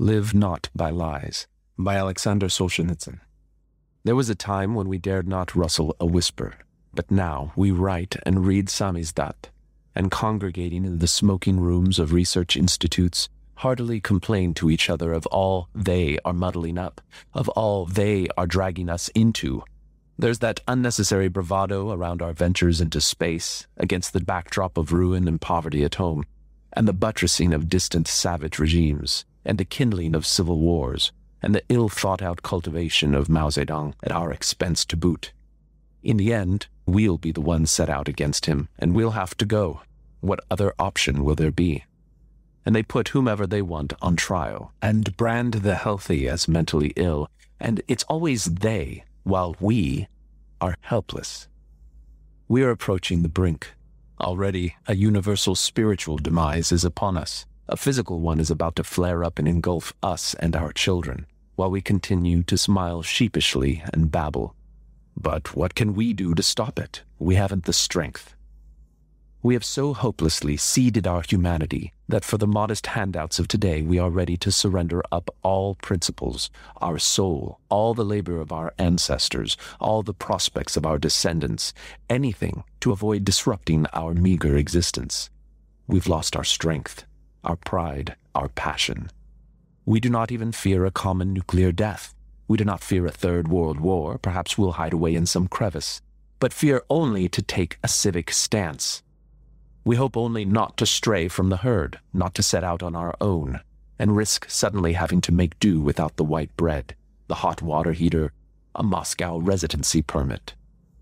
Live Not by Lies, by Alexander Solzhenitsyn. There was a time when we dared not rustle a whisper, but now we write and read samizdat, and congregating in the smoking rooms of research institutes, heartily complain to each other of all they are muddling up, of all they are dragging us into. There's that unnecessary bravado around our ventures into space, against the backdrop of ruin and poverty at home, and the buttressing of distant savage regimes, and the kindling of civil wars, and the ill-thought-out cultivation of Mao Zedong at our expense to boot. In the end, we'll be the ones set out against him, and we'll have to go. What other option will there be? And they put whomever they want on trial, and brand the healthy as mentally ill, and it's always they, while we are helpless. We are approaching the brink. Already, a universal spiritual demise is upon us. A physical one is about to flare up and engulf us and our children, while we continue to smile sheepishly and babble. But what can we do to stop it? We haven't the strength. We have so hopelessly ceded our humanity that for the modest handouts of today we are ready to surrender up all principles, our soul, all the labor of our ancestors, all the prospects of our descendants, anything to avoid disrupting our meager existence. We've lost our strength, our pride, our passion. We do not even fear a common nuclear death. We do not fear a third world war. Perhaps we'll hide away in some crevice, but fear only to take a civic stance. We hope only not to stray from the herd, not to set out on our own, and risk suddenly having to make do without the white bread, the hot water heater, a Moscow residency permit.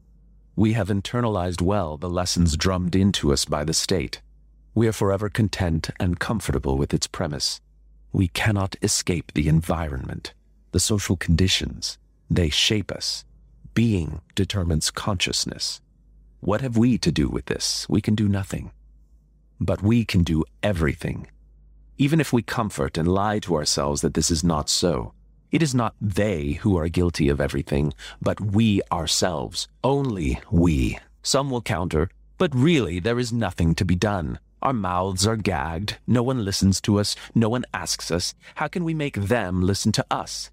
We have internalized well the lessons drummed into us by the state. We are forever content and comfortable with its premise. We cannot escape the environment, the social conditions. They shape us. Being determines consciousness. What have we to do with this? We can do nothing. But we can do everything. Even if we comfort and lie to ourselves that this is not so, it is not they who are guilty of everything, but we ourselves. Only we. Some will counter, but really there is nothing to be done. Our mouths are gagged, no one listens to us, no one asks us. How can we make them listen to us?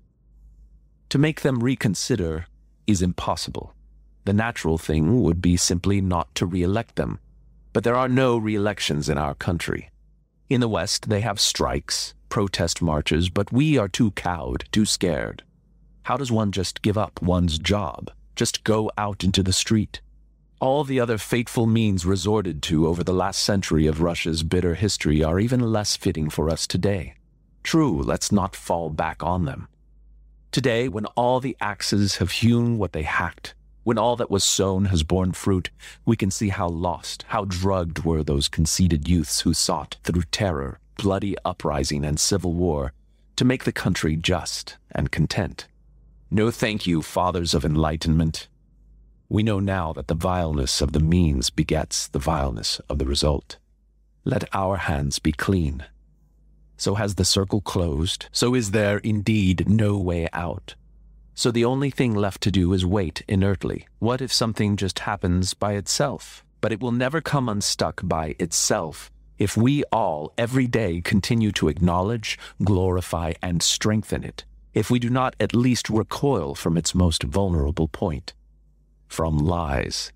To make them reconsider is impossible. The natural thing would be simply not to re-elect them. But there are no re-elections in our country. In the West, they have strikes, protest marches, but we are too cowed, too scared. How does one just give up one's job? Just go out into the street? All the other fateful means resorted to over the last century of Russia's bitter history are even less fitting for us today. True, let's not fall back on them. Today, when all the axes have hewn what they hacked, when all that was sown has borne fruit, we can see how lost, how drugged were those conceited youths who sought, through terror, bloody uprising, and civil war, to make the country just and content. No thank you, fathers of enlightenment. We know now that the vileness of the means begets the vileness of the result. Let our hands be clean. So has the circle closed, so is there indeed no way out. So the only thing left to do is wait inertly. What if something just happens by itself? But it will never come unstuck by itself if we all, every day, continue to acknowledge, glorify, and strengthen it, if we do not at least recoil from its most vulnerable point. From lies.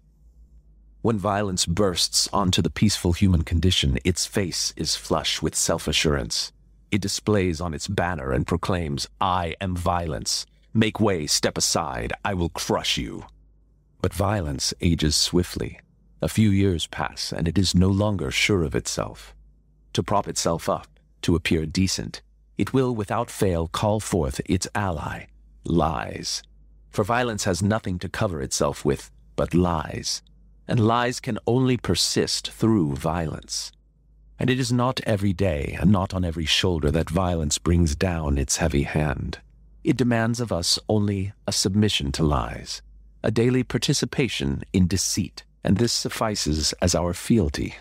When violence bursts onto the peaceful human condition, its face is flush with self-assurance. It displays on its banner and proclaims, "I am violence. Make way, step aside, I will crush you." But violence ages swiftly. A few years pass, and it is no longer sure of itself. To prop itself up, to appear decent, it will without fail call forth its ally, lies. For violence has nothing to cover itself with but lies, and lies can only persist through violence. And it is not every day and not on every shoulder that violence brings down its heavy hand. It demands of us only a submission to lies, a daily participation in deceit, and this suffices as our fealty.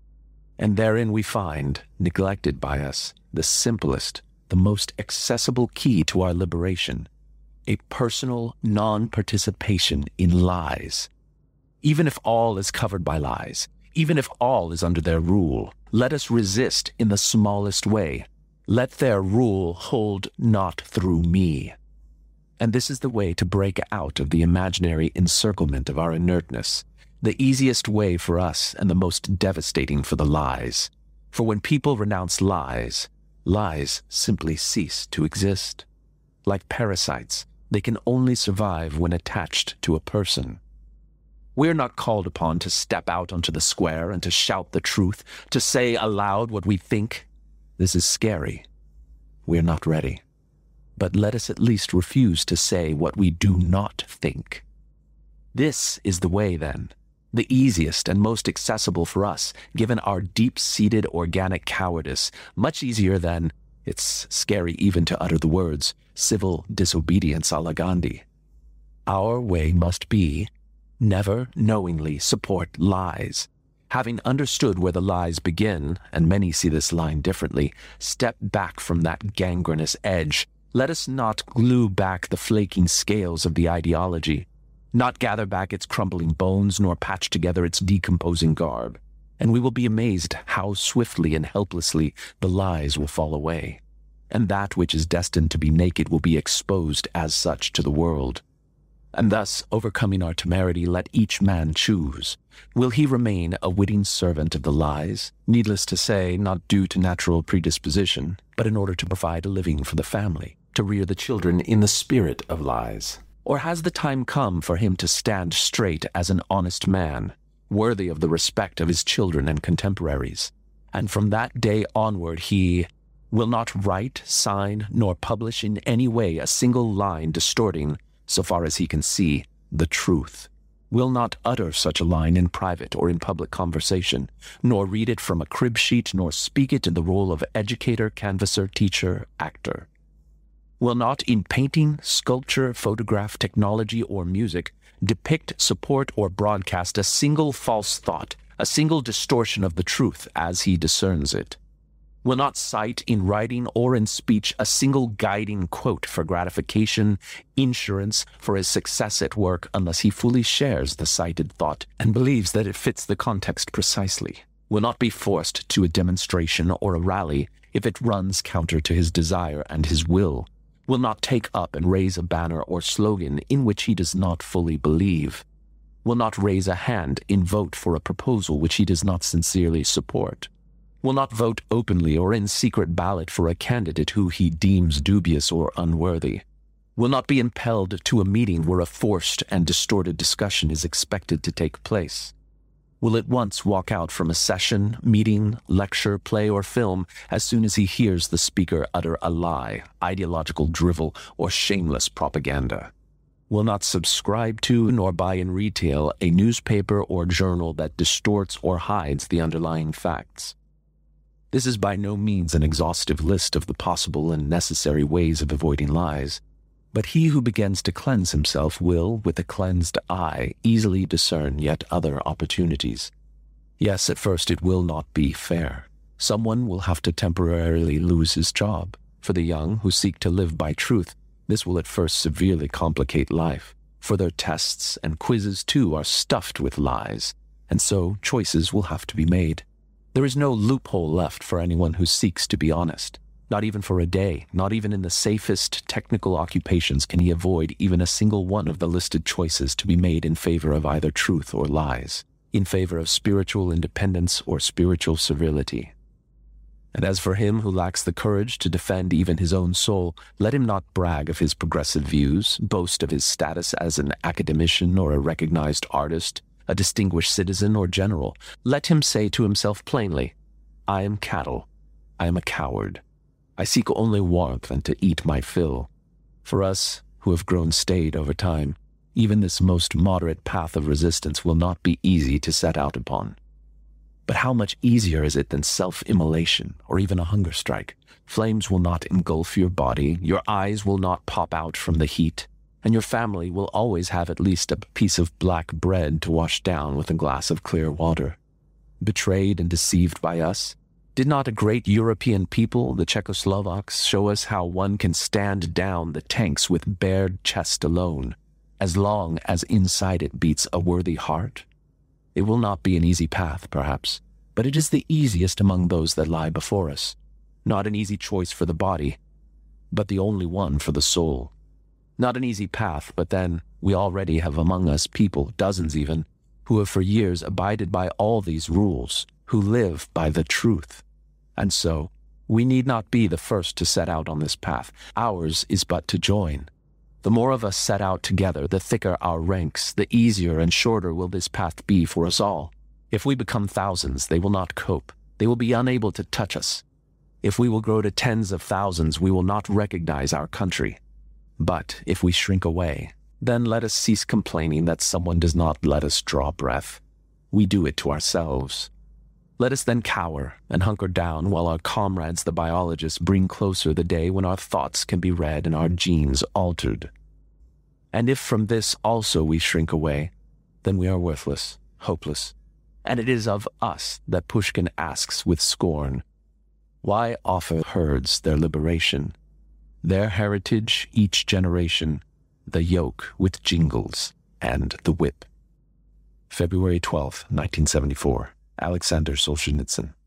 And therein we find, neglected by us, the simplest, the most accessible key to our liberation, a personal non-participation in lies. Even if all is covered by lies, even if all is under their rule, let us resist in the smallest way. Let their rule hold not through me. And this is the way to break out of the imaginary encirclement of our inertness, the easiest way for us and the most devastating for the lies. For when people renounce lies, lies simply cease to exist. Like parasites, they can only survive when attached to a person. We're not called upon to step out onto the square and to shout the truth, to say aloud what we think. This is scary. We're not ready. But let us at least refuse to say what we do not think. This is the way, then, the easiest and most accessible for us, given our deep-seated organic cowardice, much easier than, it's scary even to utter the words, civil disobedience a la Gandhi. Our way must be, never knowingly support lies. Having understood where the lies begin, and many see this line differently, step back from that gangrenous edge. Let us not glue back the flaking scales of the ideology, not gather back its crumbling bones, nor patch together its decomposing garb, and we will be amazed how swiftly and helplessly the lies will fall away, and that which is destined to be naked will be exposed as such to the world. And thus, overcoming our temerity, let each man choose. Will he remain a witting servant of the lies, needless to say, not due to natural predisposition, but in order to provide a living for the family, to rear the children in the spirit of lies? Or has the time come for him to stand straight as an honest man, worthy of the respect of his children and contemporaries? And from that day onward he will not write, sign, nor publish in any way a single line distorting, so far as he can see, the truth, will not utter such a line in private or in public conversation, nor read it from a crib sheet, nor speak it in the role of educator, canvasser, teacher, actor. Will not in painting, sculpture, photograph, technology, or music depict, support, or broadcast a single false thought, a single distortion of the truth as he discerns it. Will not cite in writing or in speech a single guiding quote for gratification, insurance for his success at work unless he fully shares the cited thought and believes that it fits the context precisely. Will not be forced to a demonstration or a rally if it runs counter to his desire and his will. Will not take up and raise a banner or slogan in which he does not fully believe. Will not raise a hand in vote for a proposal which he does not sincerely support. Will not vote openly or in secret ballot for a candidate who he deems dubious or unworthy. Will not be impelled to a meeting where a forced and distorted discussion is expected to take place. Will at once walk out from a session, meeting, lecture, play, or film as soon as he hears the speaker utter a lie, ideological drivel, or shameless propaganda. Will not subscribe to nor buy in retail a newspaper or journal that distorts or hides the underlying facts. This is by no means an exhaustive list of the possible and necessary ways of avoiding lies, but he who begins to cleanse himself will, with a cleansed eye, easily discern yet other opportunities. Yes, at first it will not be fair. Someone will have to temporarily lose his job. For the young who seek to live by truth, this will at first severely complicate life, for their tests and quizzes too are stuffed with lies, and so choices will have to be made. There is no loophole left for anyone who seeks to be honest. Not even for a day, not even in the safest technical occupations can he avoid even a single one of the listed choices to be made in favor of either truth or lies, in favor of spiritual independence or spiritual servility. And as for him who lacks the courage to defend even his own soul, let him not brag of his progressive views, boast of his status as an academician or a recognized artist, a distinguished citizen or general. Let him say to himself plainly, I am cattle. I am a coward. I seek only warmth and to eat my fill. For us, who have grown staid over time, even this most moderate path of resistance will not be easy to set out upon. But how much easier is it than self-immolation or even a hunger strike? Flames will not engulf your body, your eyes will not pop out from the heat, and your family will always have at least a piece of black bread to wash down with a glass of clear water. Betrayed and deceived by us, did not a great European people, the Czechoslovaks, show us how one can stand down the tanks with bared chest alone, as long as inside it beats a worthy heart? It will not be an easy path, perhaps, but it is the easiest among those that lie before us. Not an easy choice for the body, but the only one for the soul. Not an easy path, but then we already have among us people, dozens even, who have for years abided by all these rules, who live by the truth. And so, we need not be the first to set out on this path. Ours is but to join. The more of us set out together, the thicker our ranks, the easier and shorter will this path be for us all. If we become thousands, they will not cope. They will be unable to touch us. If we will grow to tens of thousands, we will not recognize our country. But if we shrink away, then let us cease complaining that someone does not let us draw breath. We do it to ourselves. Let us then cower and hunker down while our comrades, the biologists, bring closer the day when our thoughts can be read and our genes altered. And if from this also we shrink away, then we are worthless, hopeless. And it is of us that Pushkin asks with scorn, why offer herds their liberation, their heritage each generation, the yoke with jingles and the whip? February 12, 1974. Alexander Solzhenitsyn.